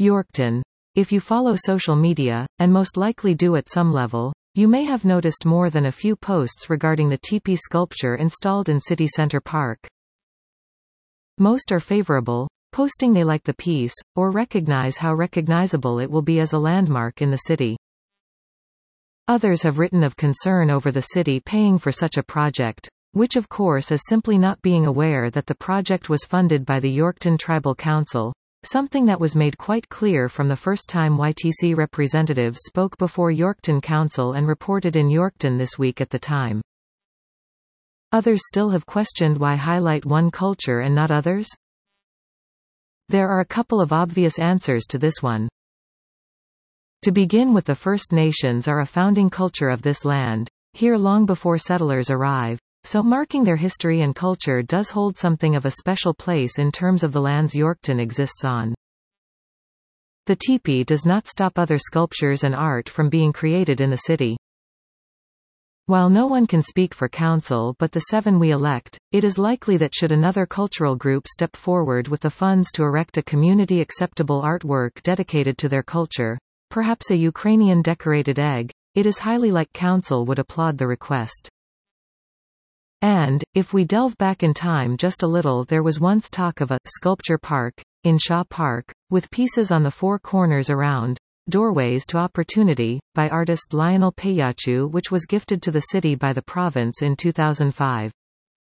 Yorkton. If you follow social media, and most likely do at some level, you may have noticed more than a few posts regarding the teepee sculpture installed in City Center Park. Most are favorable, posting they like the piece, or recognize how recognizable it will be as a landmark in the city. Others have written of concern over the city paying for such a project, which of course is simply not being aware that the project was funded by the Yorkton Tribal Council, something that was made quite clear from the first time YTC representatives spoke before Yorkton Council and reported in Yorkton this week at the time. Others still have questioned why highlight one culture and not others? There are a couple of obvious answers to this one. To begin with, the First Nations are a founding culture of this land, here long before settlers arrive, so marking their history and culture does hold something of a special place in terms of the lands Yorkton exists on. The teepee does not stop other sculptures and art from being created in the city. While no one can speak for council but the 7 we elect, it is likely that should another cultural group step forward with the funds to erect a community-acceptable artwork dedicated to their culture, perhaps a Ukrainian decorated egg, it is highly likely council would applaud the request. And, if we delve back in time just a little, there was once talk of a sculpture park in Shaw Park, with pieces on the 4 corners around Doorways to Opportunity, by artist Lionel Payachu, which was gifted to the city by the province in 2005.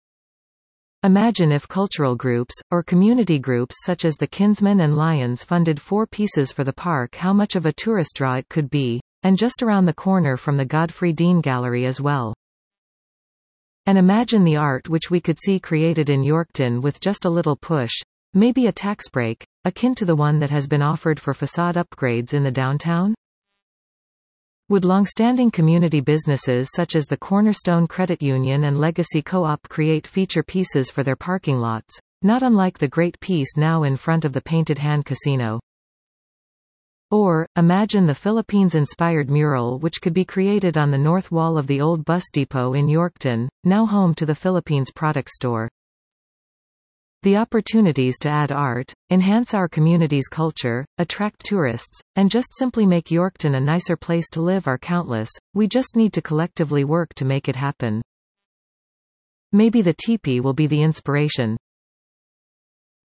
Imagine if cultural groups, or community groups such as the Kinsmen and Lions funded 4 pieces for the park, how much of a tourist draw it could be, and just around the corner from the Godfrey Dean Gallery as well. And imagine the art which we could see created in Yorkton with just a little push, maybe a tax break, akin to the one that has been offered for facade upgrades in the downtown? Would long-standing community businesses such as the Cornerstone Credit Union and Legacy Co-op create feature pieces for their parking lots, not unlike the great piece now in front of the Painted Hand Casino? Or, imagine the Philippines-inspired mural which could be created on the north wall of the old bus depot in Yorkton, now home to the Philippines Product Store. The opportunities to add art, enhance our community's culture, attract tourists, and just simply make Yorkton a nicer place to live are countless. We just need to collectively work to make it happen. Maybe the teepee will be the inspiration.